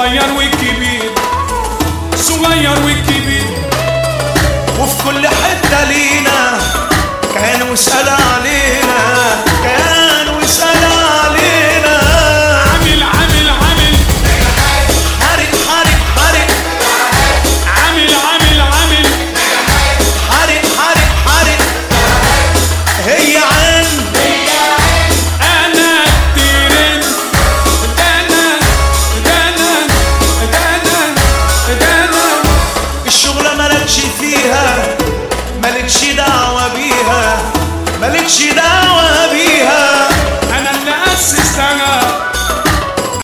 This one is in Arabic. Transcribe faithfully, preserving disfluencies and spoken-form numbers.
صغير وكبير، صغير وكبير، وفي كل حتة لينا كان وسأل علينا، كان وسأل علينا. عامل عامل عامل حارق حارق حارق، عامل عامل عامل حارق حارق حارق. هي عن انا الترند، انا انا انا انا الشغلة مالكش فيها، مالكش دعوة بيها، مالكش دعوة